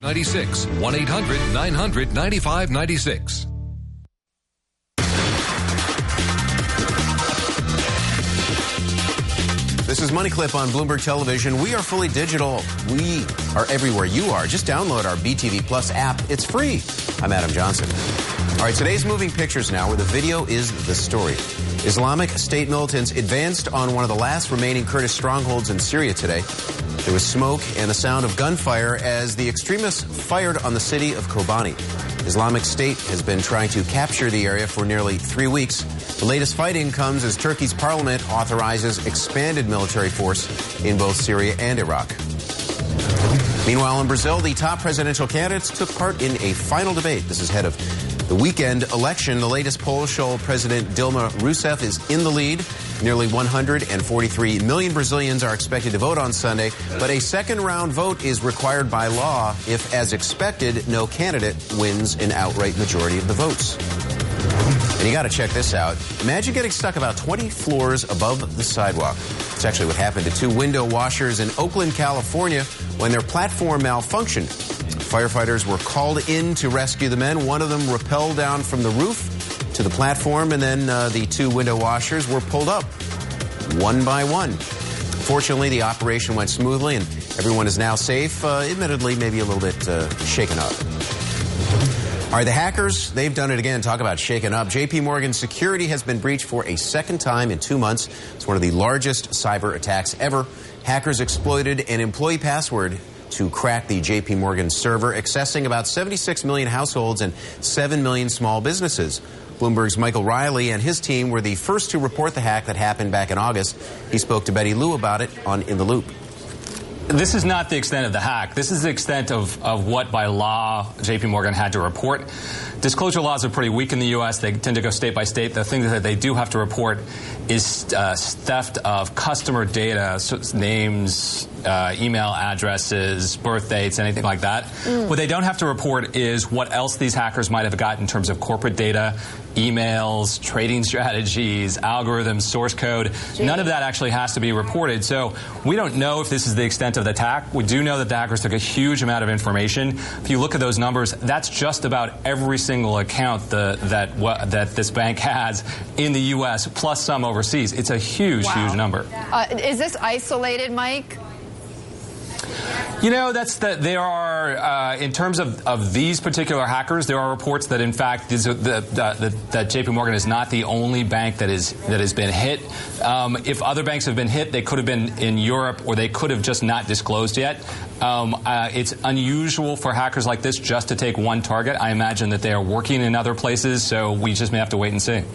9596. 1-800-900-9596. This is Money Clip on Bloomberg Television. We are fully digital. We are everywhere you are. Just download our BTV Plus app. It's free. I'm Adam Johnson. All right, today's moving pictures now, where the video is the story. Islamic State militants advanced on one of the last remaining Kurdish strongholds in Syria today. There was smoke and the sound of gunfire as the extremists fired on the city of Kobani. Islamic State has been trying to capture the area for nearly 3 weeks. The latest fighting comes as Turkey's parliament authorizes expanded military force in both Syria and Iraq. Meanwhile, in Brazil, the top presidential candidates took part in a final debate. This is ahead of the weekend election. The latest polls show President Dilma Rousseff is in the lead. Nearly 143 million Brazilians are expected to vote on Sunday, but a second-round vote is required by law if, as expected, no candidate wins an outright majority of the votes. And you got to check this out. Imagine getting stuck about 20 floors above the sidewalk. It's actually what happened to 2 window washers in Oakland, California, when their platform malfunctioned. Firefighters were called in to rescue the men. One of them rappelled down from the roof to the platform, and then the 2 window washers were pulled up one by one. Fortunately, the operation went smoothly, and everyone is now safe, admittedly maybe a little bit shaken up. All right, the hackers, they've done it again. Talk about shaken up. JP Morgan security has been breached for a second time in 2 months. It's one of the largest cyber attacks ever. Hackers exploited an employee password to crack the JP Morgan server, accessing about 76 million households and 7 million small businesses. Bloomberg's Michael Riley and his team were the first to report the hack that happened back in August. He spoke to Betty Liu about it on In the Loop. This is not the extent of the hack. This is the extent of what, by law, JP Morgan had to report. Disclosure laws are pretty weak in the U.S. They tend to go state by state. The thing that they do have to report is theft of customer data, so names, email addresses, birth dates, anything like that. What they don't have to report is what else these hackers might have got in terms of corporate data, emails, trading strategies, algorithms, source code. None of that actually has to be reported. So we don't know if this is the extent of the attack. We do know that the hackers took a huge amount of information. If you look at those numbers, that's just about every single account that this bank has in the U.S., plus some overseas. It's a huge, huge number. Is this isolated, Mike? You know, there are, in terms of these particular hackers, there are reports that, in fact, that JP Morgan is not the only bank that has been hit. If other banks have been hit, they could have been in Europe, or they could have just not disclosed yet. It's unusual for hackers like this just to take one target. I imagine that they are working in other places, so we just may have to wait and see.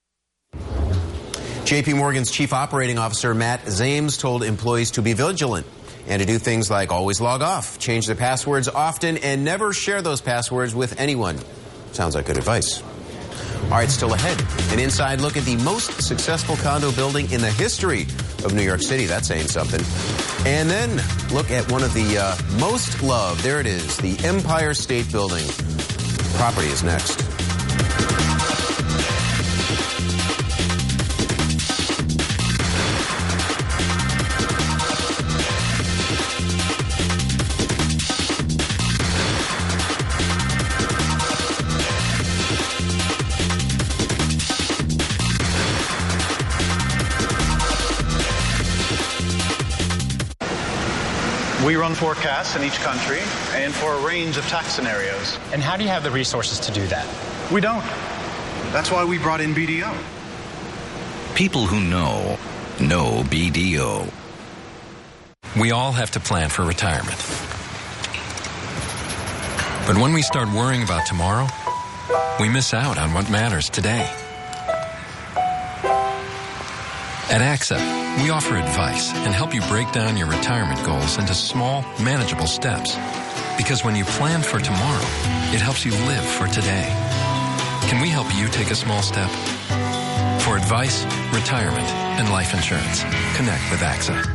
JP Morgan's chief operating officer, Matt Zames, told employees to be vigilant and to do things like always log off, change their passwords often, and never share those passwords with anyone. Sounds like good advice. All right, still ahead, an inside look at the most successful condo building in the history of New York City. That's saying something. And then look at one of the most loved. There it is, the Empire State Building. Property is next. We run forecasts in each country and for a range of tax scenarios. And how do you have the resources to do that? We don't. That's why we brought in BDO. People who know BDO. We all have to plan for retirement. But when we start worrying about tomorrow, we miss out on what matters today. At AXA, we offer advice and help you break down your retirement goals into small, manageable steps. Because when you plan for tomorrow, it helps you live for today. Can we help you take a small step? For advice, retirement, and life insurance, connect with AXA.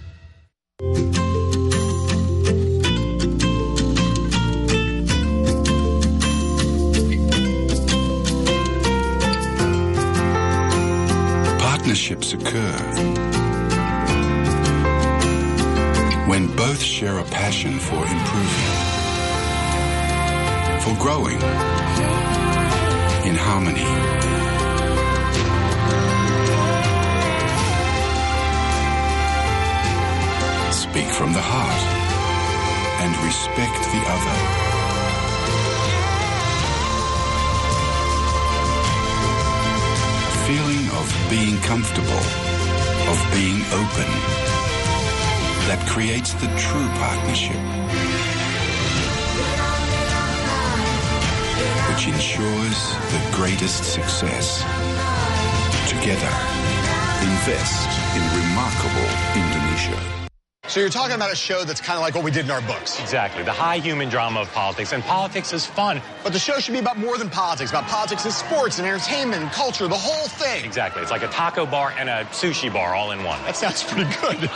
Partnerships occur when both share a passion for improving. for growing in harmony. Speak from the heart and respect the other. Feeling of being comfortable, of being open, that creates the true partnership, which ensures the greatest success. Together, invest in remarkable Indonesia. So you're talking about a show that's kind of like what we did in our books. Exactly. The high human drama of politics. And politics is fun. But the show should be about more than politics. About politics and sports and entertainment and culture, the whole thing. Exactly. It's like a taco bar and a sushi bar all in one. That sounds pretty good.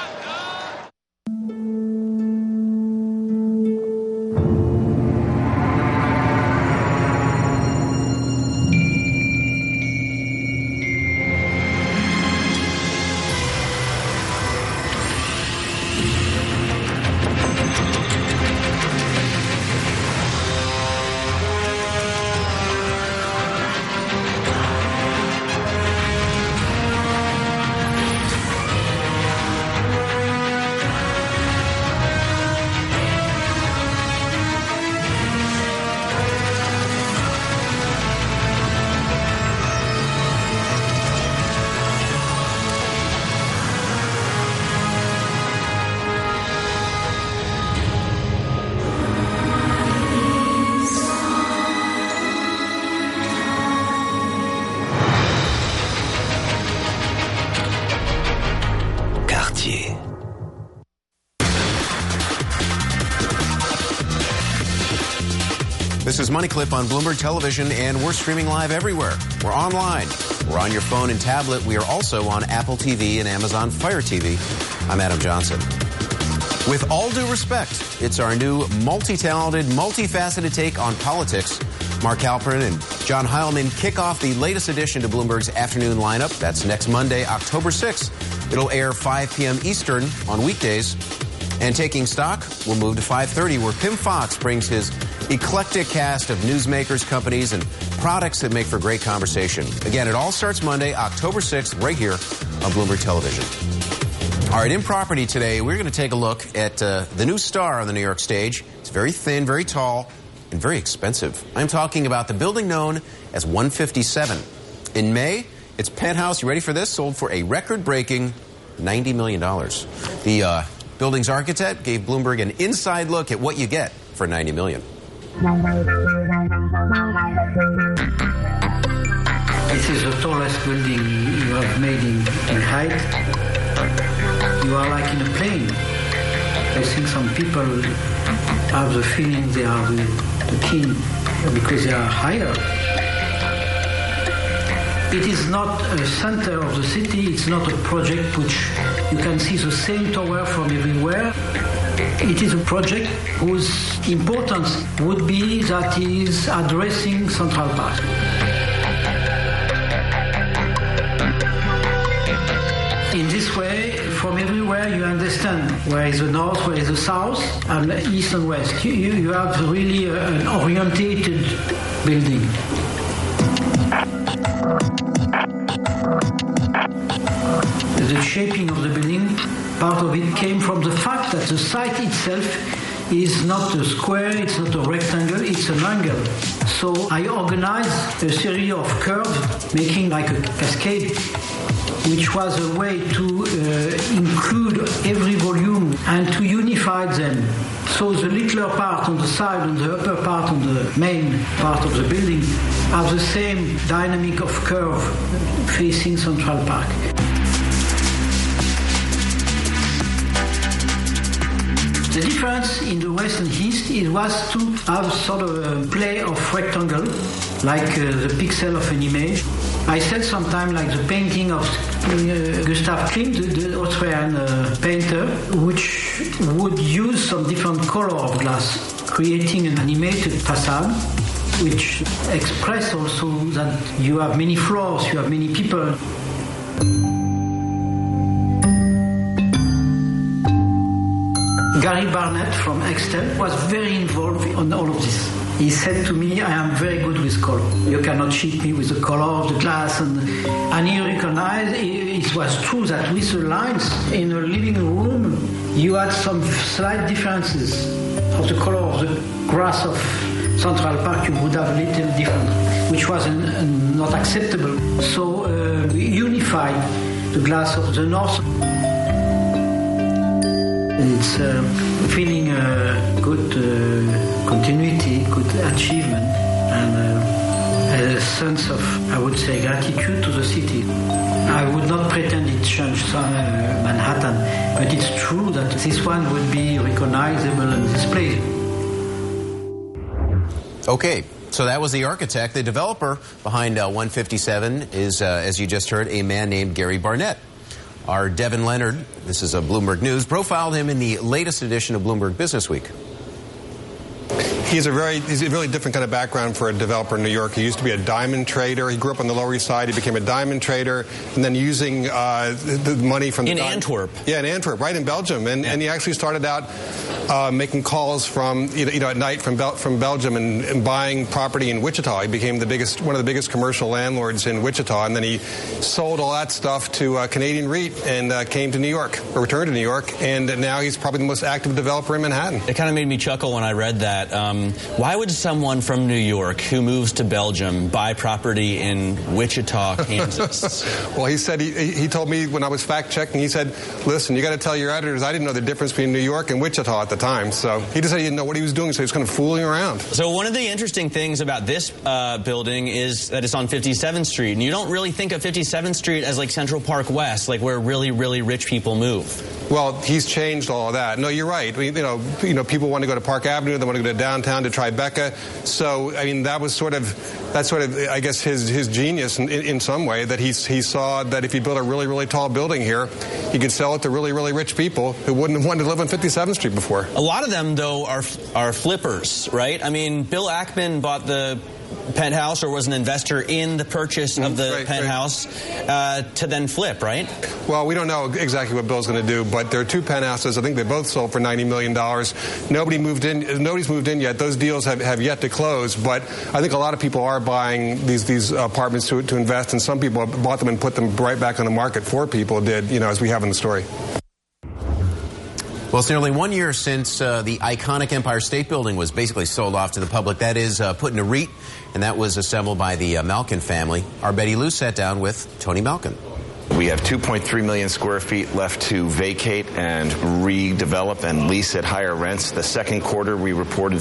This is Money Clip on Bloomberg Television, and we're streaming live everywhere. We're online. We're on your phone and tablet. We are also on Apple TV and Amazon Fire TV. I'm Adam Johnson. With all due respect, it's our new multi-talented, multifaceted take on politics. Mark Halperin and John Heilman kick off the latest edition to Bloomberg's afternoon lineup. That's next Monday, October 6th. It'll air 5 p.m. Eastern on weekdays. And Taking Stock will move to 5:30, where Pim Fox brings his eclectic cast of newsmakers, companies, and products that make for great conversation. Again, it all starts Monday, October 6th, right here on Bloomberg Television. All right, in property today, we're going to take a look at the new star on the New York stage. It's very thin, very tall, and very expensive. I'm talking about the building known as 157. In May, its penthouse, you ready for this, sold for a record-breaking $90 million. The building's architect gave Bloomberg an inside look at what you get for $90 million. This is the tallest building you have made in height. You are like in a plane. I think some people have the feeling they are the king because they are higher. It is not a center of the city. It's not a project which you can see the same tower from everywhere. It is a project whose importance would be that it is addressing Central Park. In this way, from everywhere you understand where is the north, where is the south, and east and west. You have really an orientated building. The shaping of the building, part of it came from the fact that the site itself is not a square, it's not a rectangle, it's an angle. So I organized a series of curves, making like a cascade, which was a way to include every volume and to unify them. So the littler part on the side and the upper part on the main part of the building have the same dynamic of curve facing Central Park. The difference in the west and east was to have sort of a play of rectangle, like the pixel of an image. I said sometimes like the painting of Gustav Klimt, the Austrian painter, which would use some different color of glass, creating an animated facade, which express also that you have many floors, you have many people. Gary Barnett from Excel was very involved on all of this. He said to me, I am very good with color. You cannot cheat me with the color of the glass. And he recognized it was true that with the lines in a living room, you had some slight differences of the color of the grass of Central Park. You would have a little different, which was not acceptable. So we unified the glass of the north. It's feeling good continuity, good achievement, and a sense of, I would say, gratitude to the city. I would not pretend it changed Manhattan, but it's true that this one would be recognizable and displayed. Okay. So that was the architect. The developer behind 157 is, as you just heard, a man named Gary Barnett. Our Devin Leonard, this is a Bloomberg News, profiled him in the latest edition of Bloomberg Business Week. He's a really different kind of background for a developer in New York. He used to be a diamond trader. He grew up on the Lower East Side. He became a diamond trader, and then using the money from Antwerp. Yeah, in Antwerp, right in Belgium. And he actually started out making calls from at night from Belgium and buying property in Wichita. He became one of the biggest commercial landlords in Wichita, and then he sold all that stuff to Canadian REIT and came to New York, or returned to New York, and now he's probably the most active developer in Manhattan. It kind of made me chuckle when I read that. Why would someone from New York who moves to Belgium buy property in Wichita, Kansas? Well, he said, he told me when I was fact-checking, he said, listen, you got to tell your editors I didn't know the difference between New York and Wichita at the time. So he just said he didn't know what he was doing, so he was kind of fooling around. So one of the interesting things about this building is that it's on 57th Street. And you don't really think of 57th Street as like Central Park West, like where really, really rich people move. Well, he's changed all of that. No, you're right. You know, people want to go to Park Avenue, they want to go to downtown to Tribeca. So, I mean, that's sort of, I guess, his genius in some way, that he saw that if he built a really, really tall building here, he could sell it to really, really rich people who wouldn't have wanted to live on 57th Street before. A lot of them, though, are flippers, right? I mean, Bill Ackman bought the penthouse, or was an investor in the purchase of the penthouse to then flip, right? Well, we don't know exactly what Bill's going to do, but there are two penthouses. I think they both sold for $90 million. Nobody's moved in yet. Those deals have yet to close, but I think a lot of people are buying these apartments to invest, and some people bought them and put them right back on the market. 4 people did, as we have in the story. Well, it's nearly 1 year since the iconic Empire State Building was basically sold off to the public. That is put in a REIT, and that was assembled by the Malkin family. Our Betty Lou sat down with Tony Malkin. We have 2.3 million square feet left to vacate and redevelop and lease at higher rents. The second quarter, we reported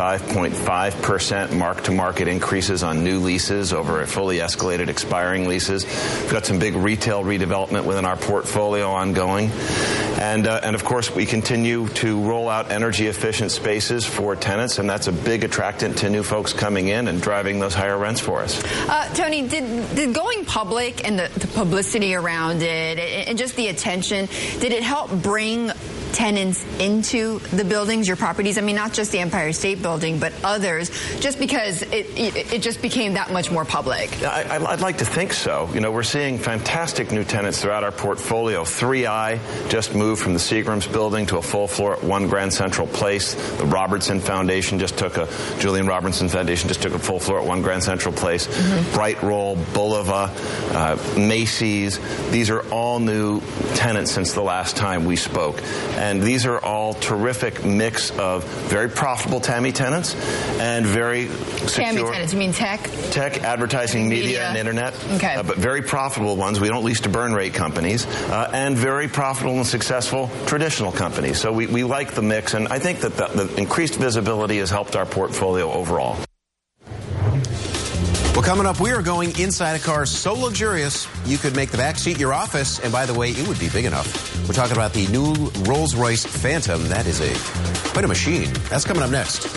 35.5% mark-to-market increases on new leases over fully escalated expiring leases. We've got some big retail redevelopment within our portfolio ongoing. And of course, we continue to roll out energy-efficient spaces for tenants, and that's a big attractant to new folks coming in and driving those higher rents for us. Tony, did going public and the publicity around it and just the attention, did it help bring tenants into the buildings, your properties? I mean, not just the Empire State Building, but others, just because it just became that much more public? I'd like to think so. We're seeing fantastic new tenants throughout our portfolio. 3i just moved from the Seagram's building to a full floor at 1 Grand Central Place. The Julian Robertson Foundation just took a full floor at 1 Grand Central Place. Bright Roll, Bulova, Macy's. These are all new tenants since the last time we spoke. And these are all terrific mix of very profitable TAMI tenants and very secure. TAMI tenants, you mean tech? Tech, advertising, media, and internet. Okay. But very profitable ones. We don't lease to burn rate companies. And very profitable and successful traditional companies. So we like the mix. And I think that the increased visibility has helped our portfolio overall. Well, coming up, we are going inside a car so luxurious you could make the back seat your office, and by the way, it would be big enough. We're talking about the new Rolls-Royce Phantom. That is quite a machine. That's coming up next.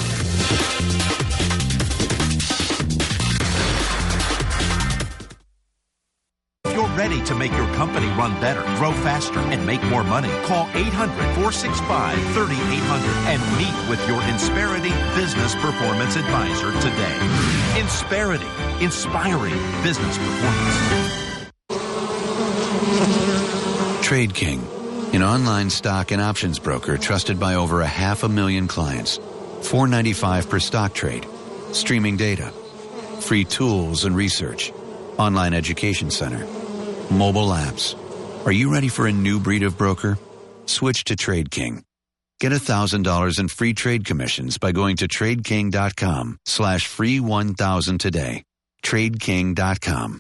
Ready to make your company run better, grow faster, and make more money. Call 800-465-3800 and meet with your Insperity Business Performance Advisor today. Insperity, inspiring business performance. Trade King, An online stock and options broker trusted by over 500,000 clients. $4.95 per stock trade. Streaming data. Free tools and research. Online education center. Mobile apps. Are you ready for a new breed of broker? Switch to TradeKing. Get $1,000 in free trade commissions by going to TradeKing.com/free1000 today. TradeKing.com.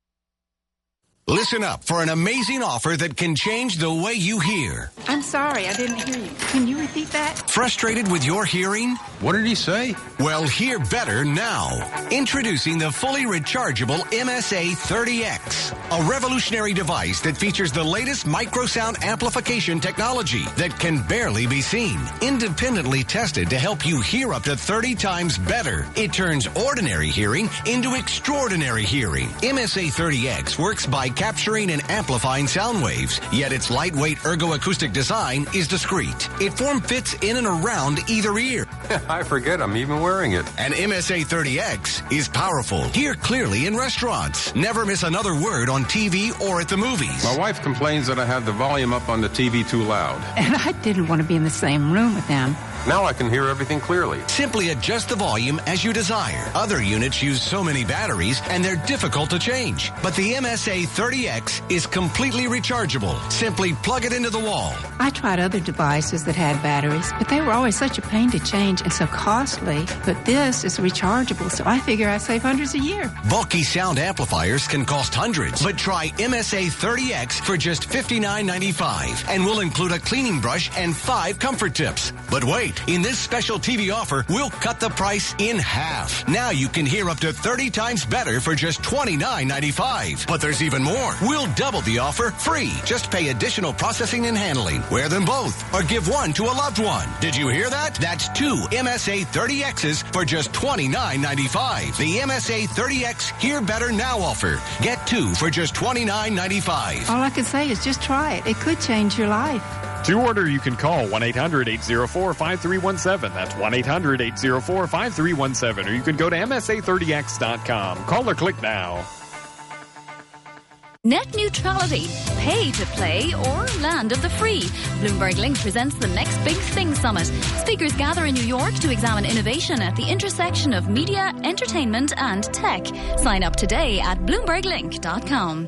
Listen up for an amazing offer that can change the way you hear. I'm sorry, I didn't hear you. Can you repeat that? Frustrated with your hearing? What did he say? Well, hear better now. Introducing the fully rechargeable MSA 30X, a revolutionary device that features the latest microsound amplification technology that can barely be seen. Independently tested to help you hear up to 30 times better. It turns ordinary hearing into extraordinary hearing. MSA 30X works by capturing and amplifying sound waves, yet its lightweight ergoacoustic design is discreet. It form-fits in and around either ear. I forget I'm even wearing it. And MSA 30X is powerful. Hear clearly in restaurants. Never miss another word on TV or at the movies. My wife complains that I have the volume up on the TV too loud. And I didn't want to be in the same room with them. Now I can hear everything clearly. Simply adjust the volume as you desire. Other units use so many batteries and they're difficult to change. But the MSA 30X is completely rechargeable. Simply plug it into the wall. I tried other devices that had batteries, but they were always such a pain to change and so costly. But this is rechargeable, so I figure I save hundreds a year. Bulky sound amplifiers can cost hundreds, but try MSA 30X for just $59.95 and we'll include a cleaning brush and 5 comfort tips. But wait. In this special TV offer, we'll cut the price in half. Now you can hear up to 30 times better for just $29.95. But there's even more. We'll double the offer free. Just pay additional processing and handling. Wear them both or give one to a loved one. Did you hear that? That's 2 MSA 30Xs for just $29.95. The MSA 30X Hear Better Now offer. Get 2 for just $29.95. All I can say is just try it. It could change your life. To order, you can call 1-800-804-5317. That's 1-800-804-5317. Or you can go to MSA30X.com. Call or click now. Net neutrality, pay to play, or land of the free. Bloomberg Link presents the Next Big Thing Summit. Speakers gather in New York to examine innovation at the intersection of media, entertainment, and tech. Sign up today at BloombergLink.com.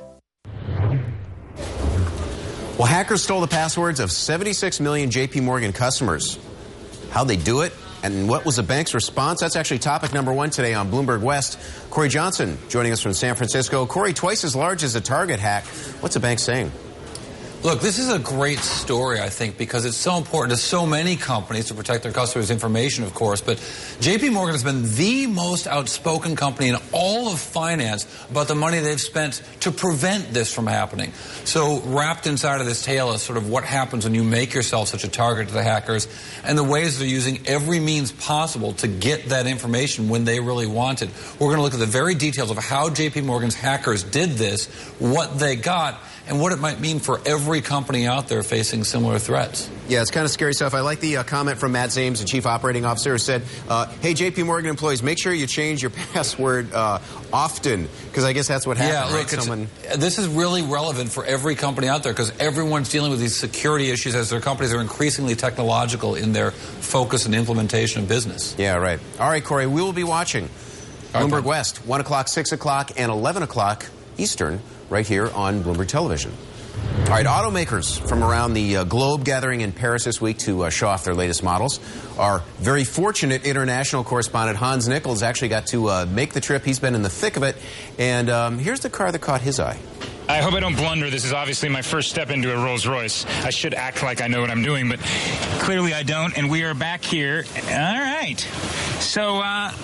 Well, hackers stole the passwords of 76 million JP Morgan customers. How'd they do it? And what was the bank's response? That's actually topic number 1 today on Bloomberg West. Corey Johnson joining us from San Francisco. Corey, twice as large as a Target hack. What's the bank saying? Look, this is a great story, I think, because it's so important to so many companies to protect their customers' information, of course. But JP Morgan has been the most outspoken company in all of finance about the money they've spent to prevent this from happening. So wrapped inside of this tale is sort of what happens when you make yourself such a target to the hackers and the ways they're using every means possible to get that information when they really want it. We're going to look at the very details of how JP Morgan's hackers did this, what they got, and what it might mean for every company out there facing similar threats. Yeah, it's kind of scary stuff. I like the comment from Matt Zames, the Chief Operating Officer, who said, hey, JP Morgan employees, make sure you change your password often, because I guess that's what happened. Yeah, look, this is really relevant for every company out there because everyone's dealing with these security issues as their companies are increasingly technological in their focus and implementation of business. Yeah, right. All right, Corey, we will be watching Bloomberg West, 1 o'clock, 6 o'clock, and 11 o'clock Eastern, right here on Bloomberg Television. All right, automakers from around the globe gathering in Paris this week to show off their latest models. Our very fortunate international correspondent Hans Nichols actually got to make the trip. He's been in the thick of it. And here's the car that caught his eye. I hope I don't blunder. This is obviously my first step into a Rolls-Royce. I should act like I know what I'm doing, but clearly I don't. And we are back here. All right. So,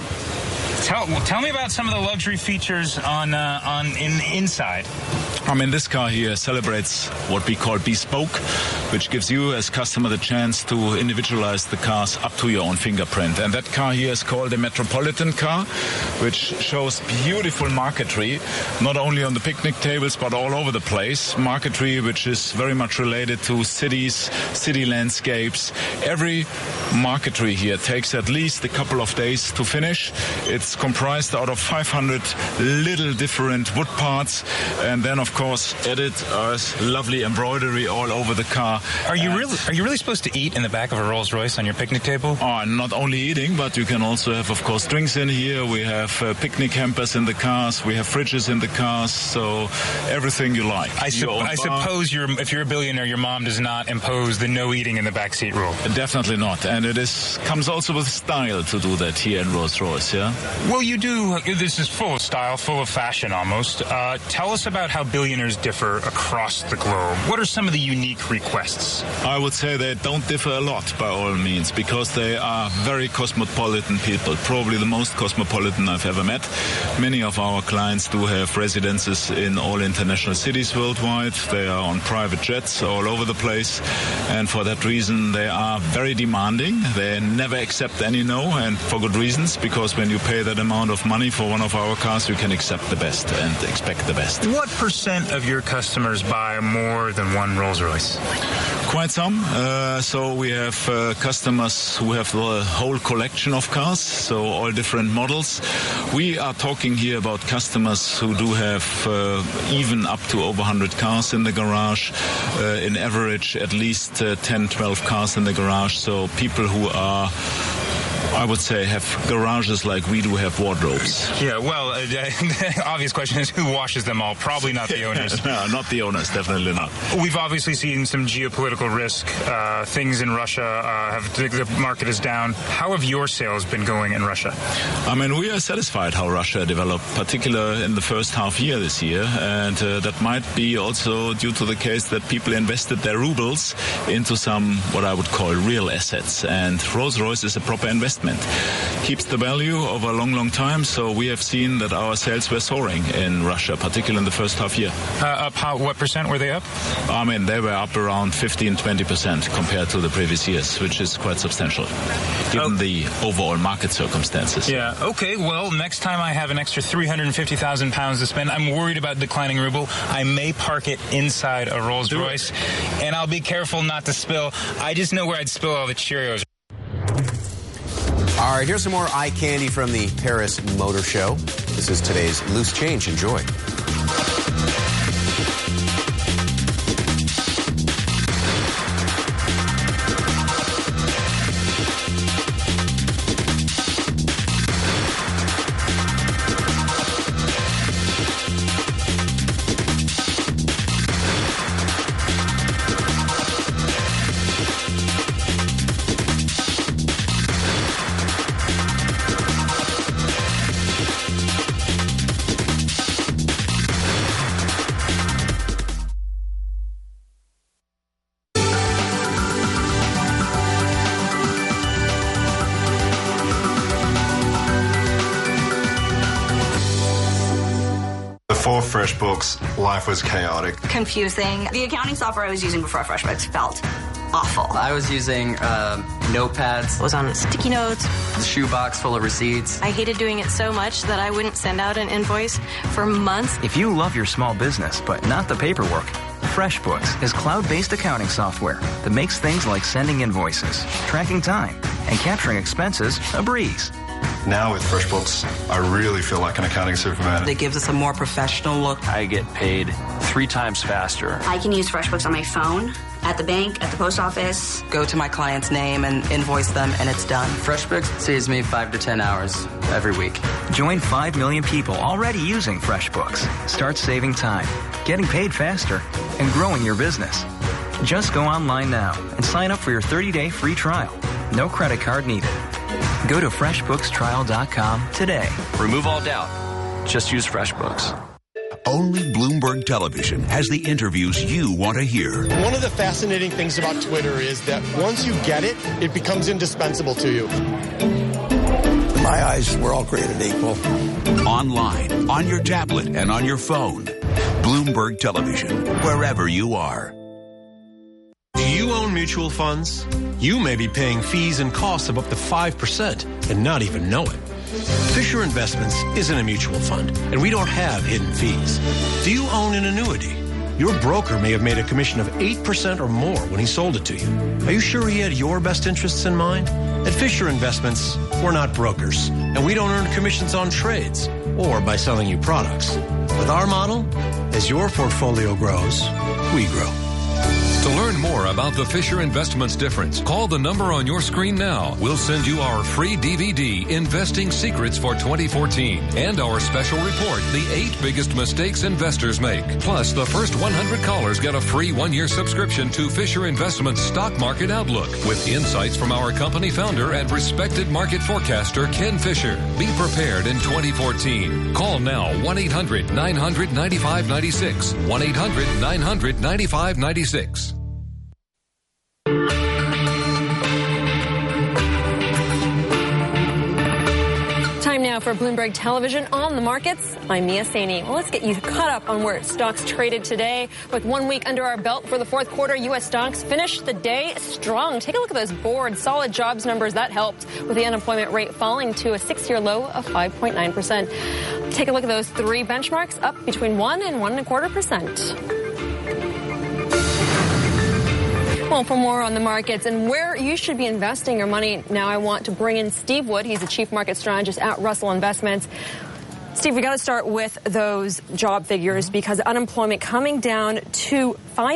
tell me about some of the luxury features on inside. I mean, this car here celebrates what we call bespoke, which gives you as customer the chance to individualize the cars up to your own fingerprint. And that car here is called a Metropolitan car, which shows beautiful marquetry, not only on the picnic tables, but all over the place. Marquetry, which is very much related to cities, city landscapes. Every marquetry here takes at least a couple of days to finish. It's comprised out of 500 little different wood parts. And then, of course, added lovely embroidery all over the car. Are you really supposed to eat in the back of a Rolls-Royce on your picnic table? Not only eating, but you can also have, of course, drinks in here. We have picnic hampers in the cars. We have fridges in the cars. So everything you like. I suppose if you're a billionaire, your mom does not impose the no eating in the backseat rule. Definitely not. And it comes also with style to do that here in Rolls-Royce, yeah? Well, you do. This is full of style, full of fashion almost. Tell us about how billionaires differ across the globe. What are some of the unique requests? I would say they don't differ a lot by all means, because they are very cosmopolitan people, probably the most cosmopolitan I've ever met. Many of our clients do have residences in all international cities worldwide. They are on private jets all over the place, and for that reason they are very demanding. They never accept any no, and for good reasons, because when you pay that amount of money for one of our cars, you can accept the best and expect the best. What percent of your customers buy more than one Rolls-Royce? Quite some. So we have customers who have the whole collection of cars, so all different models. We are talking here about customers who do have even up to over 100 cars in the garage. In average, at least 10, 12 cars in the garage. So people who are, I would say, have garages like we do have wardrobes. Yeah, well, the obvious question is who washes them all? Probably not the owners. No, not the owners, definitely not. We've obviously seen some geopolitical risk. Things in Russia, the market is down. How have your sales been going in Russia? I mean, we are satisfied how Russia developed, particularly in the first half year this year. And that might be also due to the case that people invested their rubles into some, what I would call, real assets. And Rolls-Royce is a proper investment. Keeps the value over a long, long time. So we have seen that our sales were soaring in Russia, particularly in the first half year. What percent were they up? I mean, they were up around 15-20% compared to the previous years, which is quite substantial, given the overall market circumstances. Yeah, okay. Well, next time I have an extra 350,000 pounds to spend, I'm worried about declining ruble. I may park it inside a Rolls-Royce, and I'll be careful not to spill. I just know where I'd spill all the Cheerios. All right, here's some more eye candy from the Paris Motor Show. This is today's Loose Change. Enjoy. Before FreshBooks, life was chaotic. Confusing. The accounting software I was using before FreshBooks felt awful. I was using notepads. I was on sticky notes. The shoebox full of receipts. I hated doing it so much that I wouldn't send out an invoice for months. If you love your small business, but not the paperwork, FreshBooks is cloud-based accounting software that makes things like sending invoices, tracking time, and capturing expenses a breeze. Now with FreshBooks, I really feel like an accounting superman. It gives us a more professional look. I get paid 3 times faster. I can use FreshBooks on my phone, at the bank, at the post office. Go to my client's name and invoice them, and it's done. FreshBooks saves me 5 to 10 hours every week. Join 5 million people already using FreshBooks. Start saving time, getting paid faster, and growing your business. Just go online now and sign up for your 30-day free trial. No credit card needed. Go to FreshBooksTrial.com today. Remove all doubt. Just use FreshBooks. Only Bloomberg Television has the interviews you want to hear. One of the fascinating things about Twitter is that once you get it, it becomes indispensable to you. In my eyes, we're all created equal. Online, on your tablet, and on your phone. Bloomberg Television, wherever you are. Do you own mutual funds? You may be paying fees and costs of up to 5% and not even know it. Fisher Investments isn't a mutual fund, and we don't have hidden fees. Do you own an annuity? Your broker may have made a commission of 8% or more when he sold it to you. Are you sure he had your best interests in mind? At Fisher Investments, we're not brokers, and we don't earn commissions on trades or by selling you products. With our model, as your portfolio grows, we grow. To learn more about the Fisher Investments difference, call the number on your screen now. We'll send you our free DVD, Investing Secrets for 2014, and our special report, The 8 Biggest Mistakes Investors Make. Plus, the first 100 callers get a free 1-year subscription to Fisher Investments Stock Market Outlook with insights from our company founder and respected market forecaster, Ken Fisher. Be prepared in 2014. Call now 1-800-900-9596. 1-800-900-9596. Time now for Bloomberg Television on the markets. I'm Mia Saini. Well, let's get you caught up on where stocks traded today. With 1 week under our belt for the fourth quarter, U.S. stocks finished the day strong. Take a look at those board solid jobs numbers. That helped with the unemployment rate falling to a 6-year low of 5.9%. Take a look at those 3 benchmarks up between 1 and 1.25%. Well, for more on the markets and where you should be investing your money, now I want to bring in Steve Wood. He's the chief market strategist at Russell Investments. Steve, we got to start with those job figures because unemployment coming down to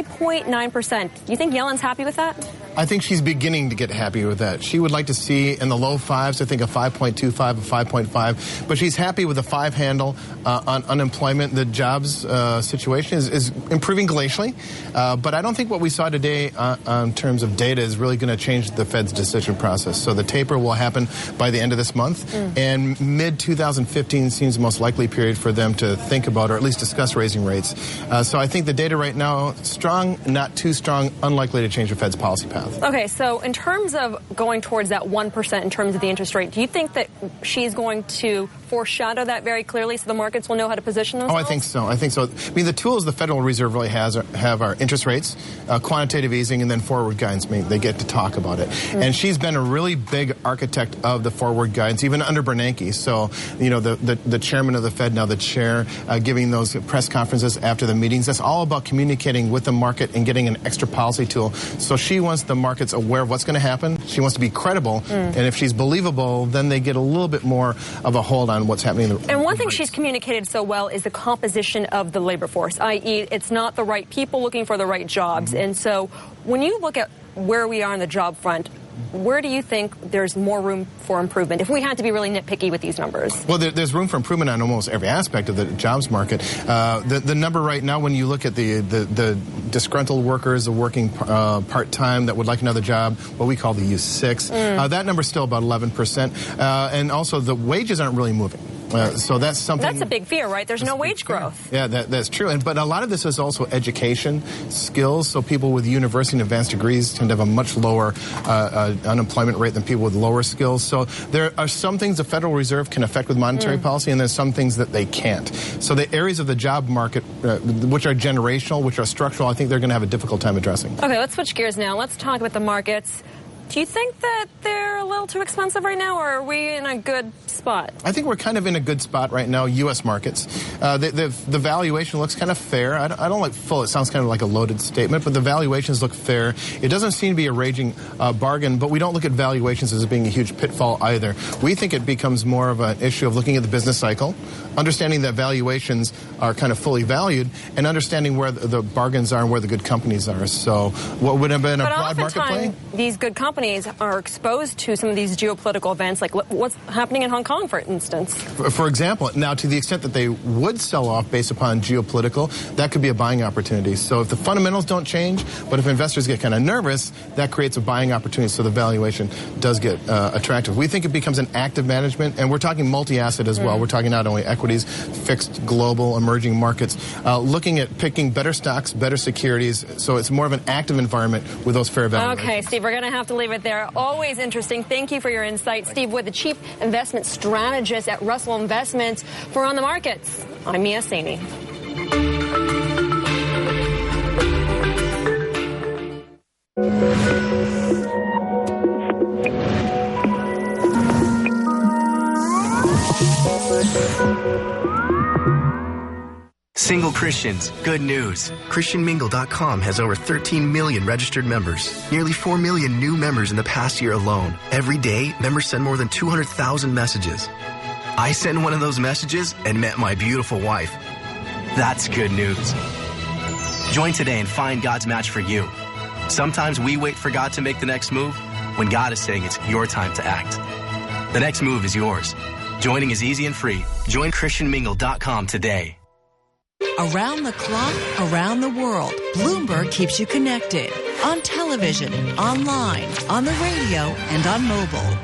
5.9%. Do you think Yellen's happy with that? I think she's beginning to get happy with that. She would like to see in the low fives, I think a 5.25, a 5.5, but she's happy with a 5 handle on unemployment. The jobs situation is improving glacially, but I don't think what we saw today in terms of data is really going to change the Fed's decision process. So the taper will happen by the end of this month, and mid-2015 seems the most likely period for them to think about or at least discuss raising rates. So I think the data right now, strong, not too strong, unlikely to change the Fed's policy path. Okay, so in terms of going towards that 1% in terms of the interest rate, do you think that she's going to foreshadow that very clearly so the markets will know how to position themselves? Oh, I think so. I mean, the tools the Federal Reserve really have are interest rates, quantitative easing, and then forward guidance. I mean, they get to talk about it. And she's been a really big architect of the forward guidance, even under Bernanke. So, you know, the chairman of the Fed, now the chair, giving those press conferences after the meetings, that's all about communicating with the market and getting an extra policy tool. So she wants the markets aware of what's going to happen. She wants to be credible. And if she's believable, then they get a little bit more of a hold on what's happening. And one thing she's communicated so well is the composition of the labor force, i.e. it's not the right people looking for the right jobs. And so when you look at where we are on the job front, where do you think there's more room for improvement if we had to be really nitpicky with these numbers? Well, there's room for improvement on almost every aspect of the jobs market. The number right now, when you look at the disgruntled workers, the working part-time that would like another job, what we call the U6, that number is still about 11%. And also the wages aren't really moving. So that's something. That's a big fear, right? There's no wage growth. Yeah, that's true. But a lot of this is also education, skills. So people with university and advanced degrees tend to have a much lower unemployment rate than people with lower skills. So there are some things the Federal Reserve can affect with monetary policy, and there's some things that they can't. So the areas of the job market, which are generational, which are structural, I think they're going to have a difficult time addressing. Okay, let's switch gears now. Let's talk about the markets. Do you think that they're a little too expensive right now, or are we in a good spot? I think we're kind of in a good spot right now, U.S. markets. The valuation looks kind of fair. I don't like full. It sounds kind of like a loaded statement, but the valuations look fair. It doesn't seem to be a raging bargain, but we don't look at valuations as being a huge pitfall either. We think it becomes more of an issue of looking at the business cycle, understanding that valuations are kind of fully valued, and understanding where the bargains are and where the good companies are. So what would have been a broad market play? These good companies are exposed to some of these geopolitical events, like what's happening in Hong Kong, for instance. For example, now to the extent that they would sell off based upon geopolitical, that could be a buying opportunity. So if the fundamentals don't change, but if investors get kind of nervous, that creates a buying opportunity, so the valuation does get attractive. We think it becomes an active management, and we're talking multi-asset as well. We're talking not only equities, fixed, global, emerging markets, looking at picking better stocks, better securities, so it's more of an active environment with those fair valuations. Okay, Steve, we're going to have to leave it there. Always interesting. Thank you for your insight. Steve Wood, the Chief Investment Strategist at Russell Investments. For On the Markets, I'm Mia Saini. Single Christians, good news. ChristianMingle.com has over 13 million registered members. Nearly 4 million new members in the past year alone. Every day, members send more than 200,000 messages. I sent one of those messages and met my beautiful wife. That's good news. Join today and find God's match for you. Sometimes we wait for God to make the next move when God is saying it's your time to act. The next move is yours. Joining is easy and free. Join ChristianMingle.com today. Around the clock, around the world, Bloomberg keeps you connected. On television, online, on the radio, and on mobile.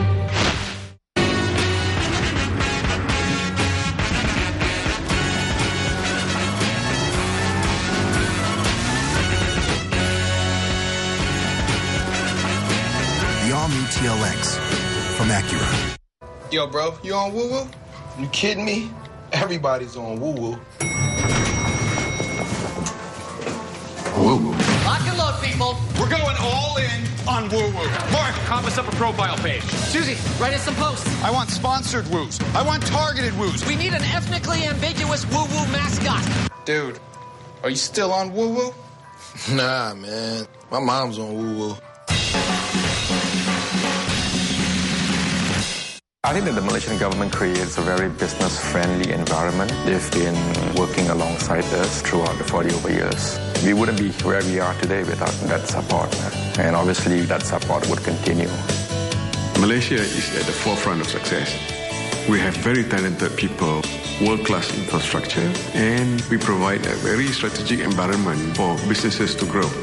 The all-new TLX from Acura. Yo, bro, you on woo-woo? You kidding me? Everybody's on woo-woo. Woo-woo. Lock and load, people. We're going all in on woo-woo. Mark, comp us up a profile page. Susie, write us some posts. I want sponsored woos. I want targeted woos. We need an ethnically ambiguous woo-woo mascot. Dude, are you still on woo-woo? Nah, man. My mom's on woo-woo. I think that the Malaysian government creates a very business-friendly environment. They've been working alongside us throughout the 40 over years. We wouldn't be where we are today without that support. And obviously that support would continue. Malaysia is at the forefront of success. We have very talented people, world-class infrastructure, and we provide a very strategic environment for businesses to grow.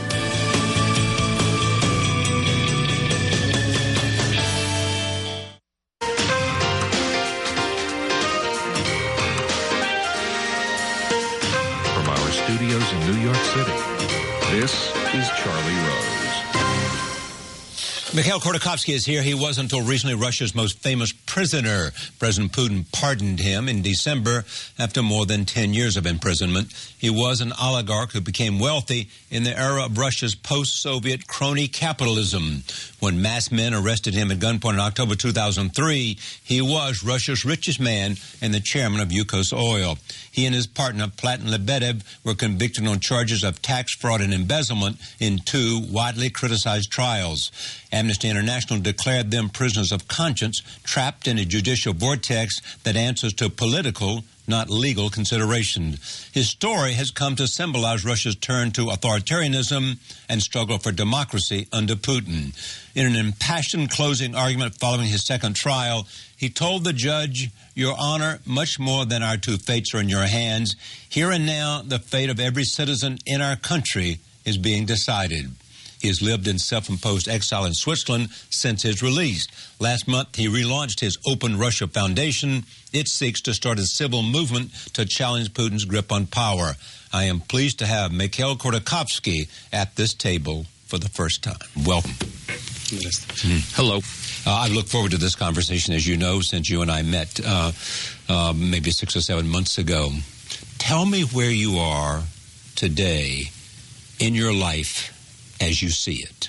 Studios in New York City. This is Charlie Rose. Mikhail Khodorkovsky is here. He was until recently Russia's most famous prisoner. President Putin pardoned him in December after more than 10 years of imprisonment. He was an oligarch who became wealthy in the era of Russia's post-Soviet crony capitalism. When masked men arrested him at gunpoint in October 2003, he was Russia's richest man and the chairman of Yukos Oil. He and his partner, Platon Lebedev, were convicted on charges of tax fraud and embezzlement in two widely criticized trials. Amnesty International declared them prisoners of conscience, trapped in a judicial vortex that answers to political, not legal consideration. His story has come to symbolize Russia's turn to authoritarianism and struggle for democracy under Putin. In an impassioned closing argument following his second trial, he told the judge, "Your Honor, much more than our two fates are in your hands. Here and now, the fate of every citizen in our country is being decided." He has lived in self-imposed exile in Switzerland since his release. Last month, he relaunched his Open Russia Foundation. It seeks to start a civil movement to challenge Putin's grip on power. I am pleased to have Mikhail Khodorkovsky at this table for the first time. Welcome. Hello. I look forward to this conversation, as you know, since you and I met maybe 6 or 7 months ago. Tell me where you are today in your life as you see it.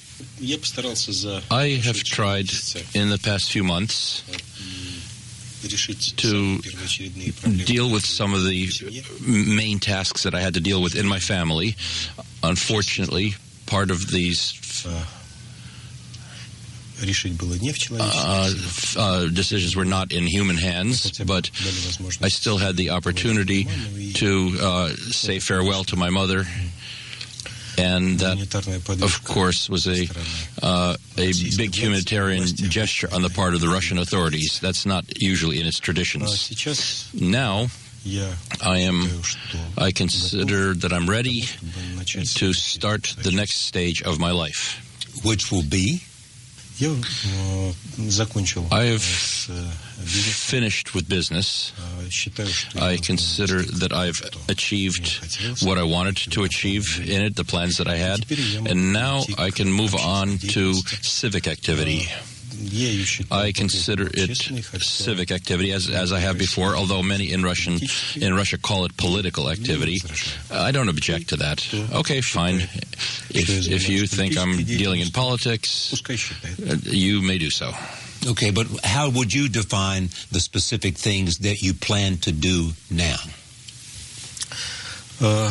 I have tried in the past few months to deal with some of the main tasks that I had to deal with in my family. Unfortunately, part of these decisions were not in human hands, but I still had the opportunity to say farewell to my mother. And that, of course, was a big humanitarian gesture on the part of the Russian authorities. That's not usually in its traditions. Now, I consider that I'm ready to start the next stage of my life. Which will be? I have finished with business. I consider that I've achieved what I wanted to achieve in it, the plans that I had, and now I can move on to civic activity. I consider it civic activity, as I have before, although many in Russia call it political activity. I don't object to that. Okay, fine. If you think I'm dealing in politics, you may do so. Okay, but how would you define the specific things that you plan to do now? Now,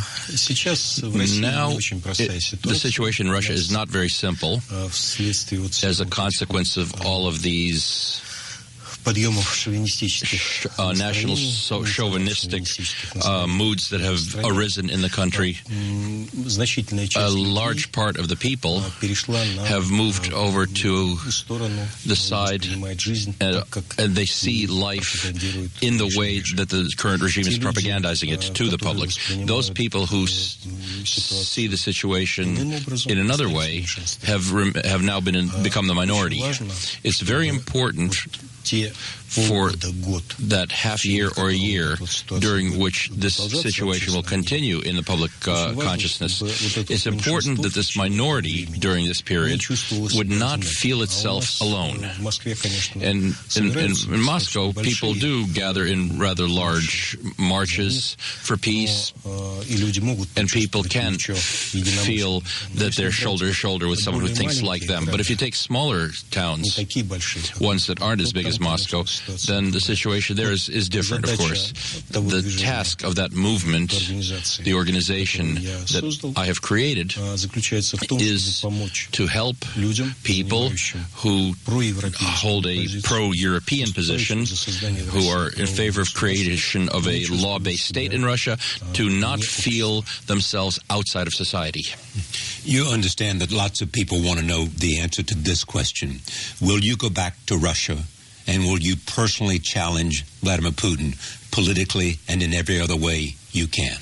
the situation in Russia is not very simple as a consequence of all of these national chauvinistic moods that have arisen in the country. A large part of the people have moved over to the side, and they see life in the way that the current regime is propagandizing it to the public. Those people who see the situation in another way have now become the minority. It's very important for that half year or a year during which this situation will continue in the public consciousness. It's important that this minority during this period would not feel itself alone. And in Moscow, people do gather in rather large marches for peace, and people can feel that they're shoulder to shoulder with someone who thinks like them. But if you take smaller towns, ones that aren't as big as Moscow, then the situation there is different, of course. The task of that movement, the organization that I have created, is to help people who hold a pro-European position, who are in favor of creation of a law-based state in Russia, to not feel themselves outside of society. You understand that lots of people want to know the answer to this question. Will you go back to Russia? And will you personally challenge Vladimir Putin politically and in every other way you can?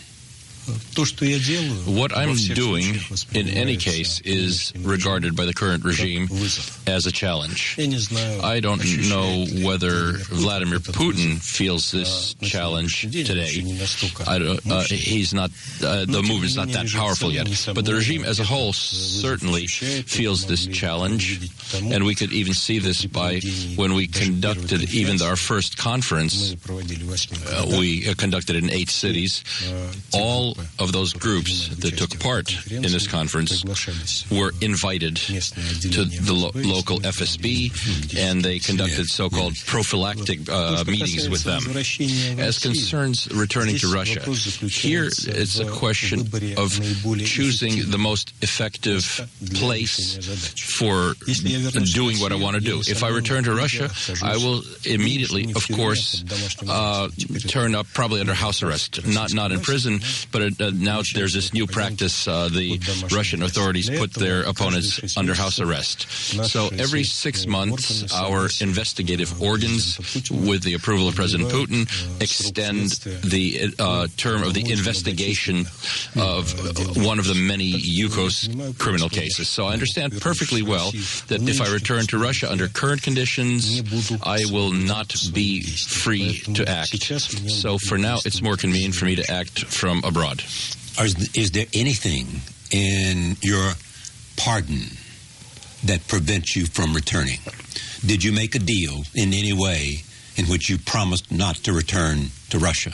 What I'm doing, in any case, is regarded by the current regime as a challenge. I don't know whether Vladimir Putin feels this challenge today. He's not. The movement's not that powerful yet. But the regime as a whole certainly feels this challenge, and we could even see this by when we conducted even our first conference. We conducted it in 8 cities. All of those groups that took part in this conference were invited to the local FSB, and they conducted so-called prophylactic meetings with them. As concerns returning to Russia, here it's a question of choosing the most effective place for doing what I want to do. If I return to Russia, I will immediately, of course, turn up probably under house arrest, not in prison, but now there's this new practice. The Russian authorities put their opponents under house arrest. So every 6 months, our investigative organs, with the approval of President Putin, extend the term of the investigation of one of the many Yukos criminal cases. So I understand perfectly well that if I return to Russia under current conditions, I will not be free to act. So for now, it's more convenient for me to act from abroad. Is there anything in your pardon that prevents you from returning? Did you make a deal in any way in which you promised not to return to Russia?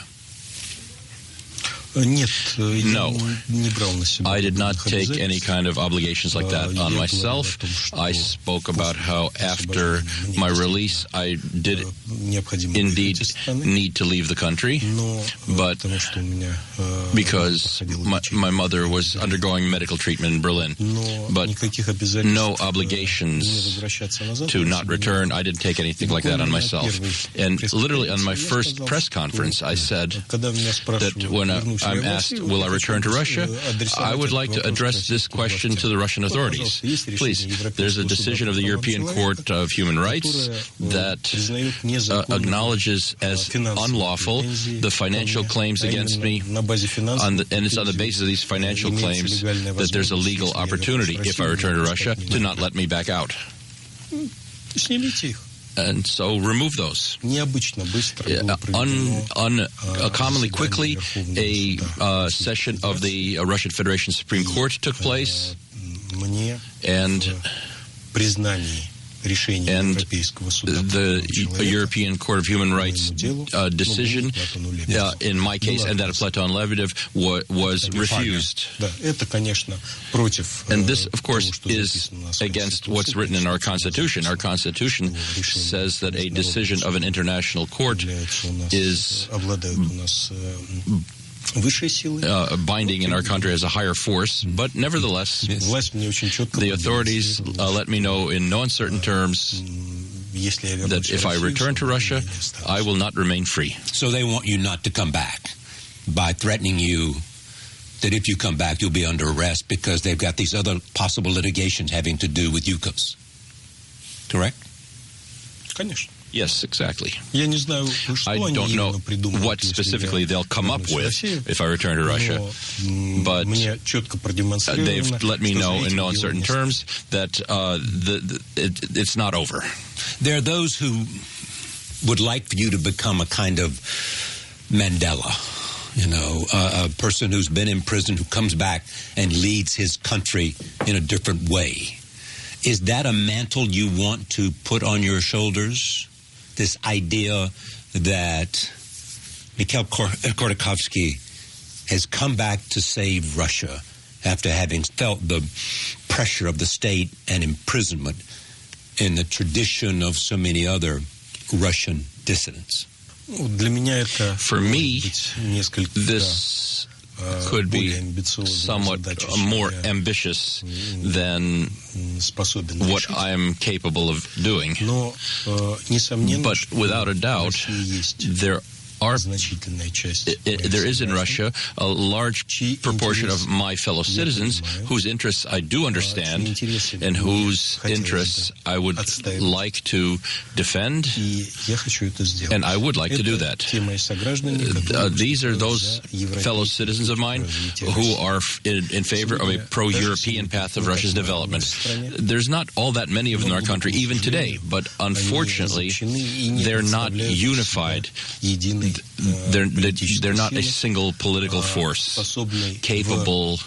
No, I did not take any kind of obligations like that on myself. I spoke about how after my release, I did indeed need to leave the country, but because my mother was undergoing medical treatment in Berlin, but no obligations to not return. I didn't take anything like that on myself. And literally on my first press conference, I said that when I'm asked, will I return to Russia? I would like to address this question to the Russian authorities. Please, there's a decision of the European Court of Human Rights that acknowledges as unlawful the financial claims against me, and it's on the basis of these financial claims that there's a legal opportunity, if I return to Russia, to not let me back out. And so remove those. Commonly quickly, a session of the Russian Federation Supreme Court took place, and the European Court of Human Rights decision, in my case, and that of Platon Lebedev, was refused. And this, of course, is against what's written in our Constitution. Our Constitution says that a decision of an international court is binding in our country as a higher force, but nevertheless, the authorities let me know in no uncertain terms that if I return to Russia, I will not remain free. So they want you not to come back by threatening you that if you come back, you'll be under arrest because they've got these other possible litigations having to do with Yukos. Correct? Конечно. Yes, exactly. I don't know what specifically they'll come up with if I return to Russia, but they've let me know in no uncertain terms that it's not over. There are those who would like for you to become a kind of Mandela, a person who's been in prison who comes back and leads his country in a different way. Is that a mantle you want to put on your shoulders? This idea that Mikhail Khodorkovsky has come back to save Russia after having felt the pressure of the state and imprisonment in the tradition of so many other Russian dissidents. For me, this could be somewhat more ambitious than what I'm capable of doing. But without a doubt, there is in Russia a large proportion of my fellow citizens whose interests I do understand and whose interests I would like to defend, and I would like to do that. These are those fellow citizens of mine who are in favor of a pro-European path of Russia's development. There's not all that many of them in our country, even today, but unfortunately, they're not unified. They're not a single political force capable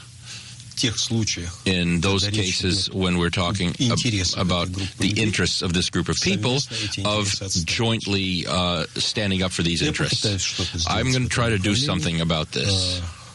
in those cases when we're talking about the interests of this group of people of jointly standing up for these interests. I'm going to try to do something about this.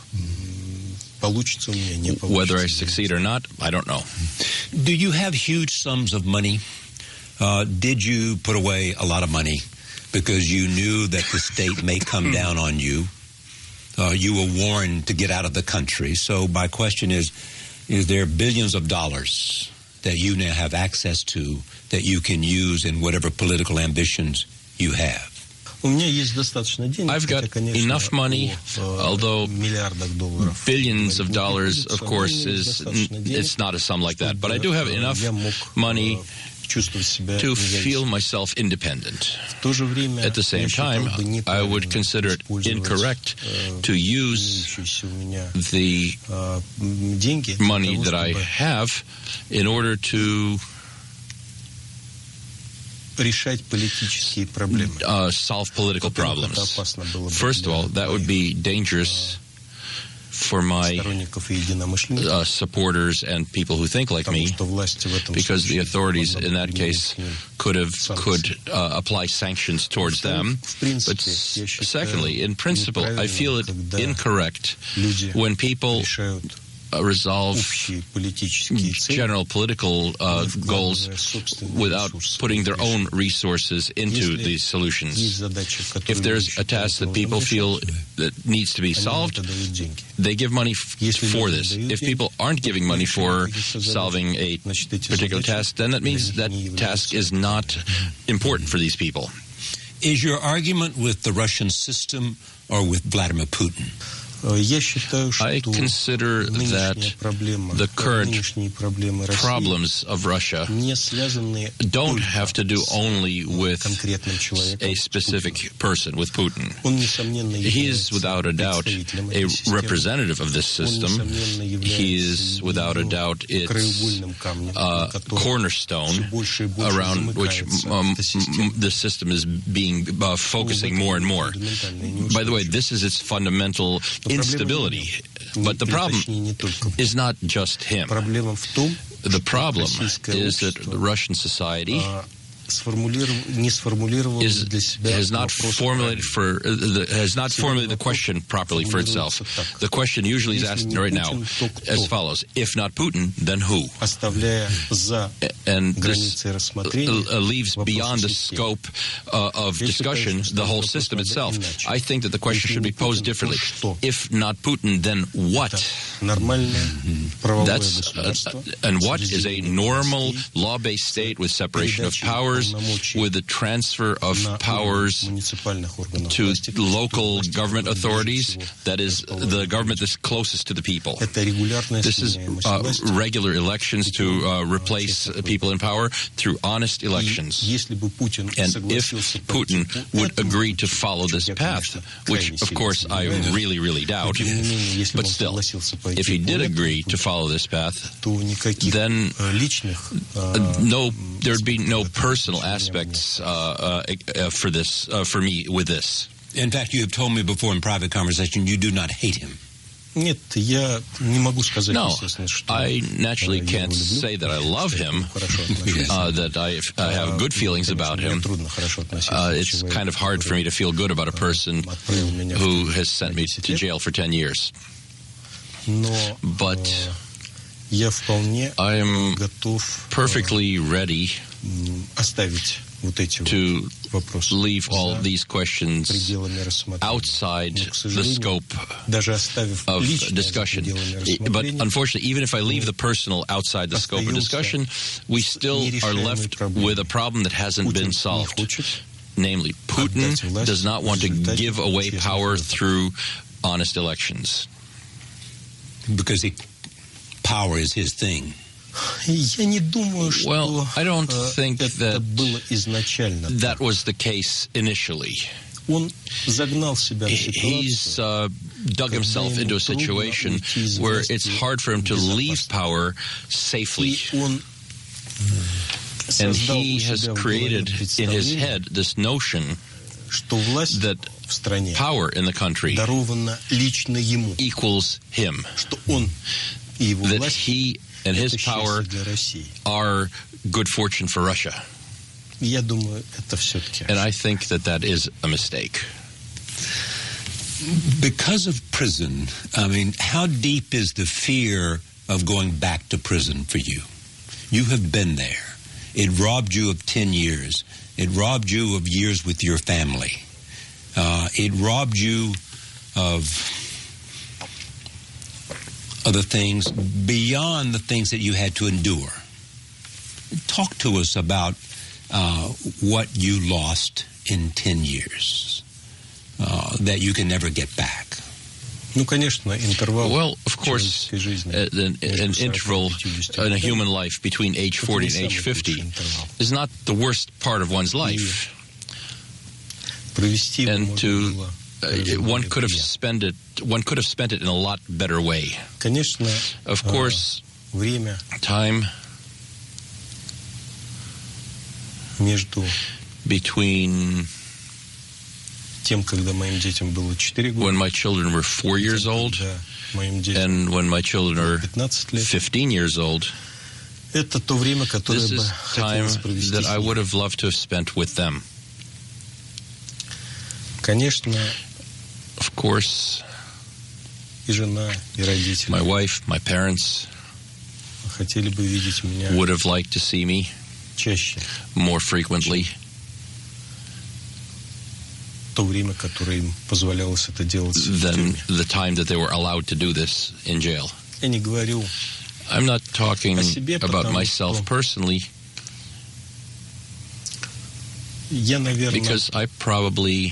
Whether I succeed or not, I don't know. Do you have huge sums of money? Did you put away a lot of money because you knew that the state may come down on you? You were warned to get out of the country. So my question is there billions of dollars that you now have access to that you can use in whatever political ambitions you have? I've got enough money, although billions of dollars, of course, it's not a sum like that. But I do have enough money to feel myself independent. At the same time, I would consider it incorrect to use the money that I have in order to solve political problems. First of all, that would be dangerous for my supporters and people who think like me, because the authorities in that case could apply sanctions towards them. But secondly, in principle, I feel it incorrect when people resolve general political goals without putting their own resources into these solutions. If there's a task that people feel that needs to be solved, they give money for this. If people aren't giving money for solving a particular task, then that means that task is not important for these people. Is your argument with the Russian system or with Vladimir Putin? I consider that the current problems of Russia don't have to do only with a specific person, with Putin. He is without a doubt a representative of this system. He is without a doubt its cornerstone around which the system is focusing more and more. By the way, this is its fundamental instability. But the problem is not just him. The problem is that the Russian society has not formulated the question properly for itself. The question usually is asked right now as follows: if not Putin, then who? And this leaves beyond the scope of discussion the whole system itself. I think that the question should be posed differently. If not Putin, then what? And what is a normal law-based state with separation of powers powers with the transfer of powers to local government authorities, that is, the government that's closest to the people. This is regular elections to replace people in power through honest elections. And if Putin would agree to follow this path, which, of course, I really, really doubt, but still, if he did agree to follow this path, then there'd be no personal aspects for me with this. In fact, you have told me before in private conversation you do not hate him. No, I naturally can't say that I love him, that I have good feelings about him. It's kind of hard for me to feel good about a person who has sent me to jail for 10 years. But I am perfectly ready to leave all these questions outside the scope of discussion. But unfortunately, even if I leave the personal outside the scope of discussion, we still are left with a problem that hasn't been solved. Namely, Putin does not want to give away power through honest elections. Because power is his thing. Well, I don't think that was the case initially. He's dug himself into a situation where it's hard for him to leave power safely. And he has created in his head this notion that power in the country equals him. That he and his power are good fortune for Russia. And I think that is a mistake. Because of prison, I mean, how deep is the fear of going back to prison for you? You have been there. It robbed you of 10 years. It robbed you of years with your family. It robbed you of other things beyond the things that you had to endure. Talk to us about what you lost in 10 years that you can never get back. Well, of course, an interval in a human life between age 40 and age 50 is not the worst part of one's life. And one could have spent it in a lot better way. Of course, time between when my children were 4 years old and when my children are 15 years old, this is time that I would have loved to have spent with them. Of course, my wife, my parents would have liked to see me more frequently than the time that they were allowed to do this in jail. I'm not talking about myself personally, because I probably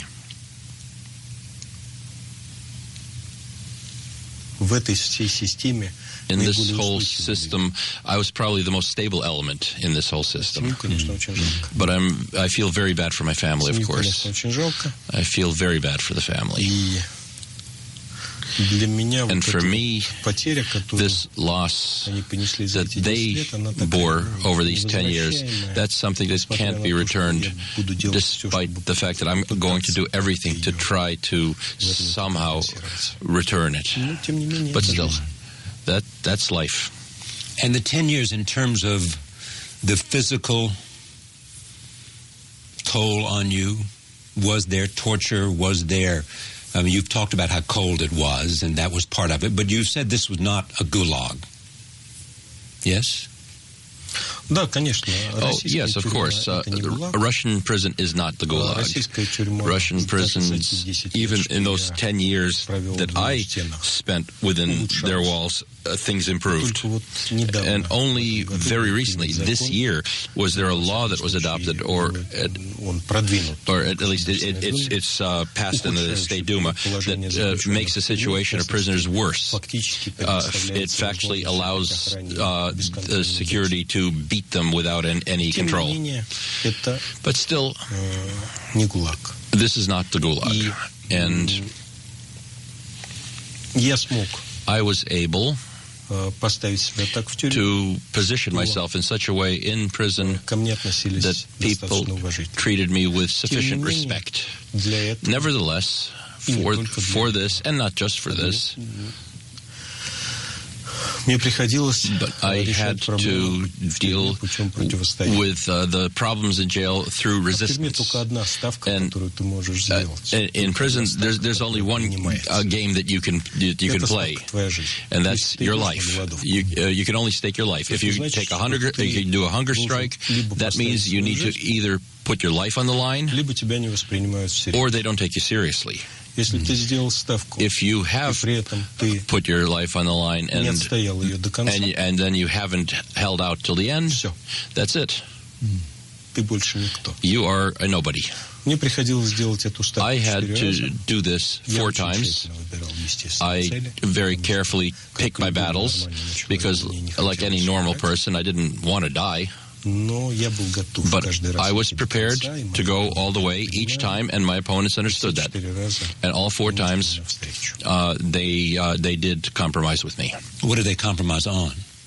in this whole system, I was probably the most stable element in this whole system. But I feel very bad for my family, of course. I feel very bad for the family. And for me, this loss that they bore over these 10 years, that's something that can't be returned, despite the fact that I'm going to do everything to try to somehow return it. But still, that's life. And the 10 years in terms of the physical toll on you, was there torture, was there... I mean, you've talked about how cold it was, and that was part of it, but you said this was not a gulag. Yes? Oh, yes, of course. A Russian prison is not the Gulag. Russian prisons, even in those 10 years that I spent within their walls, things improved. And only very recently, this year, was there a law that was adopted, or at least it's passed in the State Duma, that makes the situation of prisoners worse. It actually allows the security to beat them without any control. But still, this is not the Gulag. And I was able to position myself in such a way in prison that people treated me with sufficient respect. Nevertheless, for this, and not just for this, but I had to deal with the problems in jail through resistance. And in prison, there's only one game that you can play, and that's your life. You can only stake your life. If you take you can do a hunger strike, that means you need to either put your life on the line, or they don't take you seriously. If you have put your life on the line and then you haven't held out till the end, that's it. You are a nobody. I had to do this 4 times. I very carefully picked my battles because, like any normal person, I didn't want to die. But I was prepared to go all the way each time, and my opponents understood that. And all 4 times, they did compromise with me. What did they compromise on?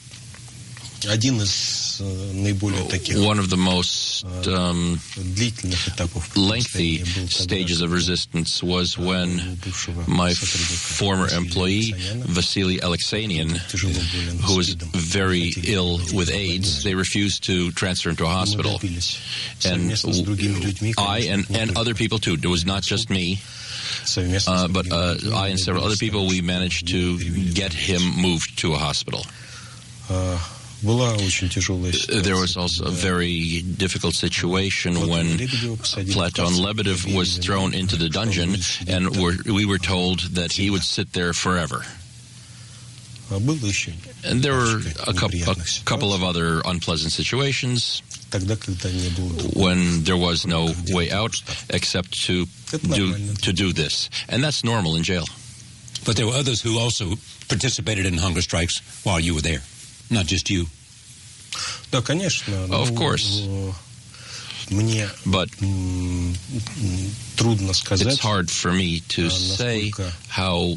One of the most lengthy stages of resistance was when my former employee, Vasily Alexanian, who was very ill with AIDS, they refused to transfer him to a hospital. And I and other people too, it was not just me, but I and several other people, we managed to get him moved to a hospital. There was also a very difficult situation when Platon Lebedev was thrown into the dungeon, and we were told that he would sit there forever. And there were a couple of other unpleasant situations when there was no way out except to do this. And that's normal in jail. But there were others who also participated in hunger strikes while you were there. Not just you. Of course. But it's hard for me to say how,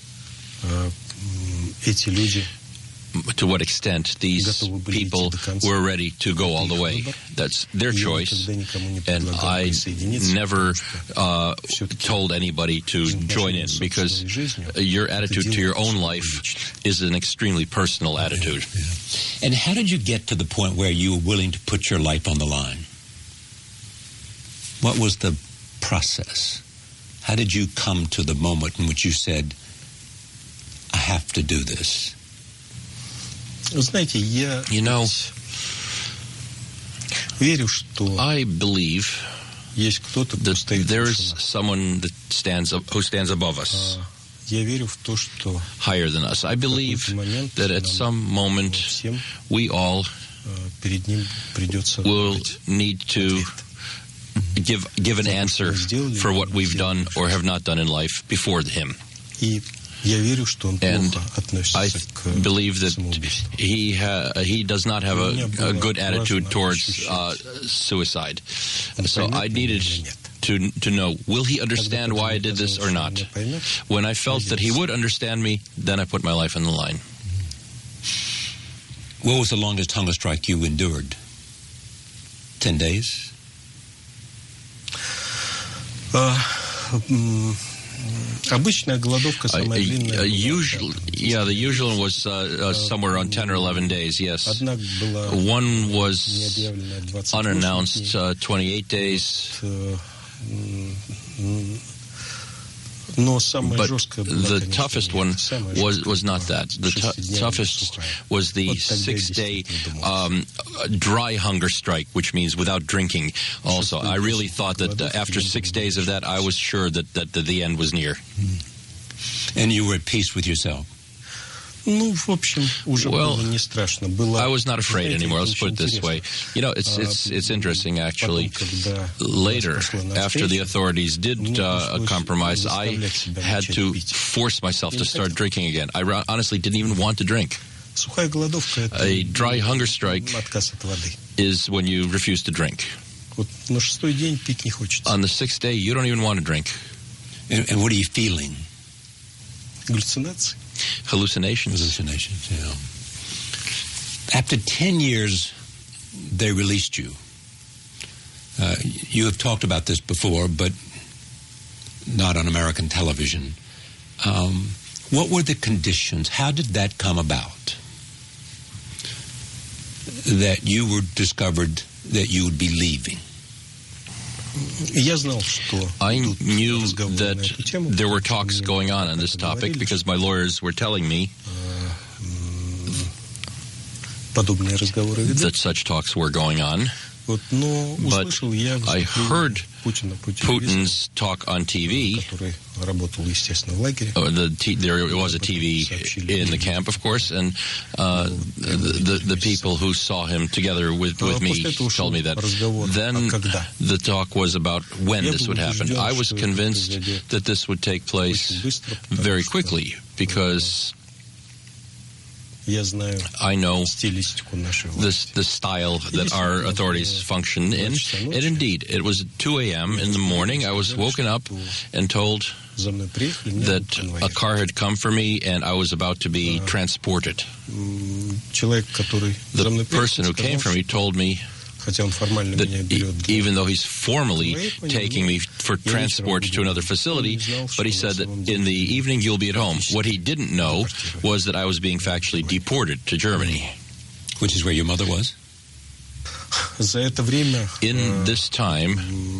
to what extent these people were ready to go all the way. That's their choice, and I never told anybody to join in, because your attitude to your own life is an extremely personal attitude. And how did you get to the point where you were willing to put your life on the line? What was the process? How did you come to the moment in which you said, I have to do this? You know, I believe that there is someone that who stands above us, higher than us. I believe that at some moment we all will need to give an answer for what we've done or have not done in life before him. And I believe that he does not have a good attitude towards suicide. So I needed to know, will he understand why I did this or not? When I felt that he would understand me, then I put my life on the line. What was the longest hunger strike you endured? 10 days? The usual one was somewhere around 10 or 11 days, yes. One was unannounced, 28 days. But the toughest one was not that. The toughest was the 6-day dry hunger strike, which means without drinking also. I really thought that after 6 days of that, I was sure that the end was near. And you were at peace with yourself? Well, I was not afraid anymore. Let's put it this way. You know, it's interesting, actually. Later, after the authorities did compromise, I had to force myself to start drinking again. I honestly didn't even want to drink. A dry hunger strike is when you refuse to drink. On the 6th day, you don't even want to drink. And what are you feeling? Hallucinations, yeah. After 10 years, they released you. You have talked about this before, but not on American television. What were the conditions? How did that come about? That you were discovered that you would be leaving? I knew that there were talks going on this topic because my lawyers were telling me that such talks were going on. But I heard Putin's talk on TV. There was a TV in the camp, of course, and the people who saw him together with me told me that. Then the talk was about when this would happen. I was convinced that this would take place very quickly because I know the style that our authorities function in. And indeed, it was 2 a.m. in the morning. I was woken up and told that a car had come for me and I was about to be transported. The person who came for me told me that even though he's formally taking me for transport to another facility, but he said that in the evening you'll be at home. What he didn't know was that I was being factually deported to Germany. Which is where your mother was? In this time,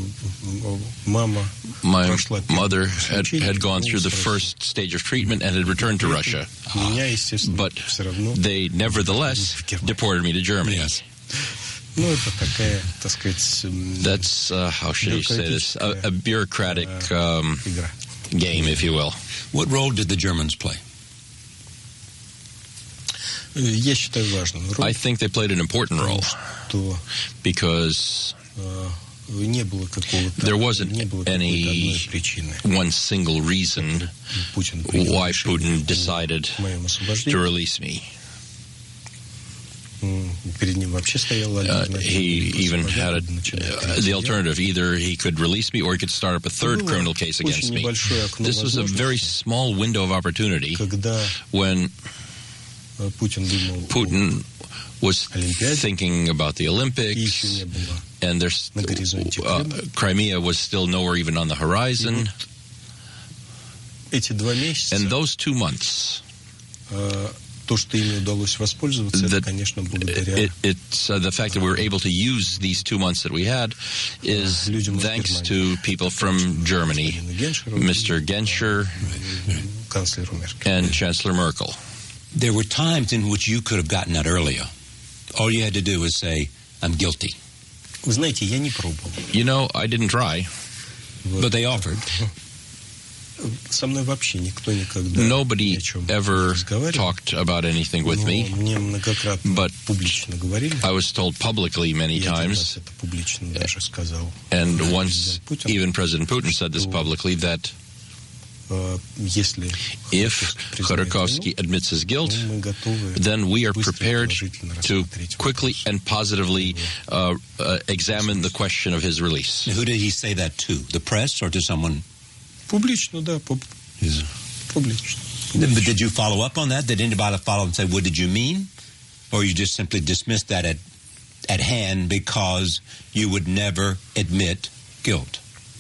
my mother had gone through the first stage of treatment and had returned to Russia. But they nevertheless deported me to Germany. Yes. That's, how should you say this, a bureaucratic game, if you will. What role did the Germans play? I think they played an important role because there wasn't any one single reason why Putin decided to release me. He even had the alternative. Either he could release me or he could start up a third criminal case against me. This was a very small window of opportunity when Putin was thinking about the Olympics and Crimea was still nowhere even on the horizon. And those 2 months, it's the fact that we were able to use these 2 months that we had is thanks to people from Germany, Mr. Genscher and Chancellor Merkel. There were times in which you could have gotten out earlier. All you had to do was say, I'm guilty. You know, I didn't try. But they offered. Nobody ever talked about anything with me, but I was told publicly many times, and once even President Putin said this publicly, that if Khodorkovsky admits his guilt, then we are prepared to quickly and positively examine the question of his release. Who did he say that to? The press or to someone? Публично, да. Публично. But did you follow up on that? Did anybody follow and say, what did you mean? Or you just simply dismissed that at hand because you would never admit guilt?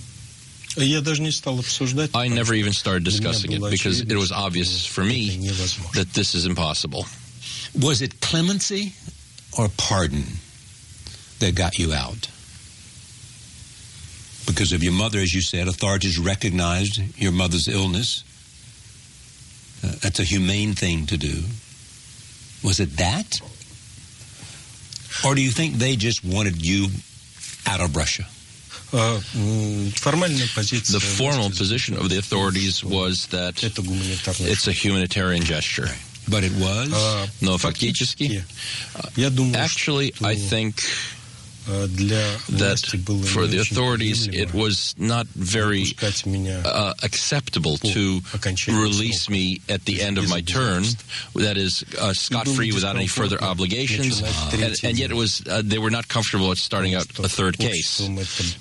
I never even started discussing it because it was obvious for me that this is impossible. Was it clemency or pardon that got you out? because of your mother, as you said, authorities recognized your mother's illness. That's a humane thing to do. Was it that? Or do you think they just wanted you out of Russia? The formal position of the authorities was that it's a humanitarian gesture. But it was? No, фактически. Actually, I think that for the authorities, it was not very acceptable to release me at the end of my term, that is, scot-free without any further obligations, and yet it was they were not comfortable at starting out a third case.